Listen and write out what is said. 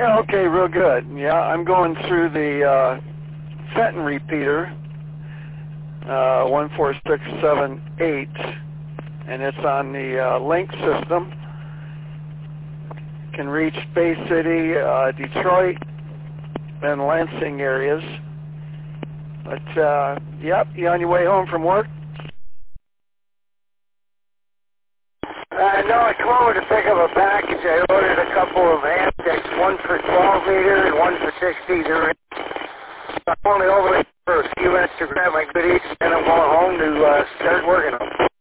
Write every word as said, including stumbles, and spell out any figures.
Yeah, okay, real good. Yeah, I'm going through the uh, Fenton repeater, uh, one four six seven eight, and it's on the uh, link system. Can reach Bay City, uh, Detroit, and Lansing areas. But, uh, yep, you on your way home from work? Uh, no, I come over to pick up a package. I ordered a couple of Amtex, one for twelve meter and one for sixty. They're I'm only over for a few minutes to grab my goodies, and I'm going home to uh, start working on them.